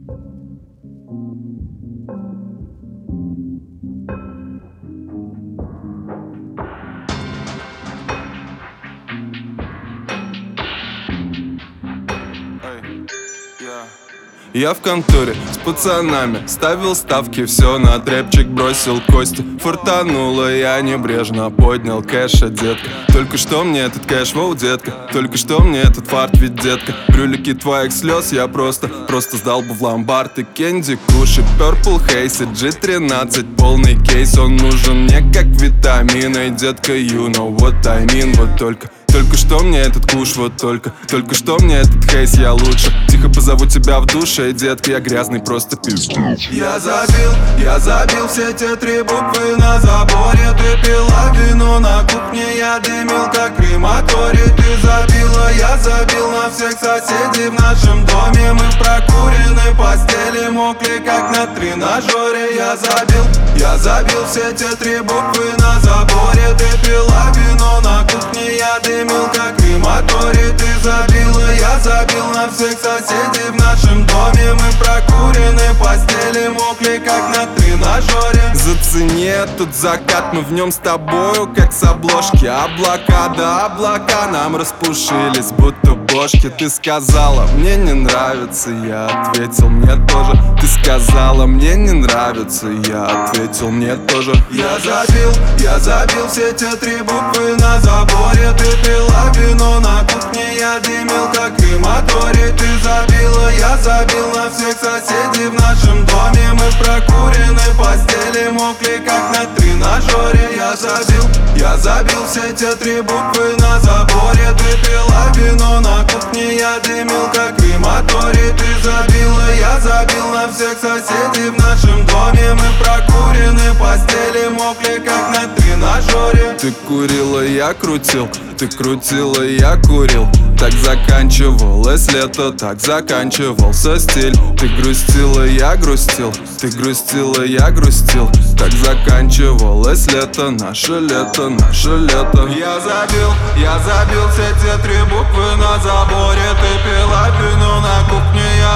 Я в конторе с пацанами ставил ставки, все на трэпчик бросил кости. Фартануло, я небрежно поднял кэша, детка. Только что мне этот кэш, воу, детка. Только что мне этот фарт, ведь, детка. Брюлики твоих слез я просто сдал бы в ломбард. И Кенди Куш, и Purple Haze, и G13, полный кейс. Он нужен мне как витамины, детка, you know what I mean. Вот только что мне этот куш, вот только что мне этот хейс, я лучше. Тихо позову тебя в душе, детка, я грязный просто пиздец. Я забил все те 3 буквы на заборе. Ты пила вино на кухне, я дымил как крематорий. Ты забила, я забил на всех соседей в нашем доме. Мы в прокуренной постели мокли как на тренажере. Я забил все те 3 буквы на заборе. Ты пила вино на кухне, я дымил как крематорий. Ты забила, я забил на всех соседей в нашем доме. Мы в прокуренной постели мокли как на тренажере. Зацени этот закат, мы в нем с тобою как с обложки. Облака, да облака нам распушились, будто бошки. Ты сказала, мне не нравится, я ответил, мне тоже. Ты сказала, мне не нравится, я ответил, мне тоже. Я забил все те 3 буквы на заборе. Ты пила вино на кухне, я дымил как крематорий. Ты забила, я забил на всех соседей в нашем доме. Мы в прокуренной постели мокли как на тренажере. Я забил все те 3 буквы на заборе. Ты пила вино на кухне, я дымил как крематорий. Ты забила, я забил на всех соседей в нашем доме. Мы в прокуренной постели мокли как на тренажере. Ты курила, я крутил, ты крутила, я курил. Так заканчивалось лето, так заканчивался стиль. Ты грустила, я грустил, ты грустила, я грустил. Так заканчивалось лето, наше лето, наше лето. Я забил все те 3 буквы на заборе. Ты пила вино на кухне,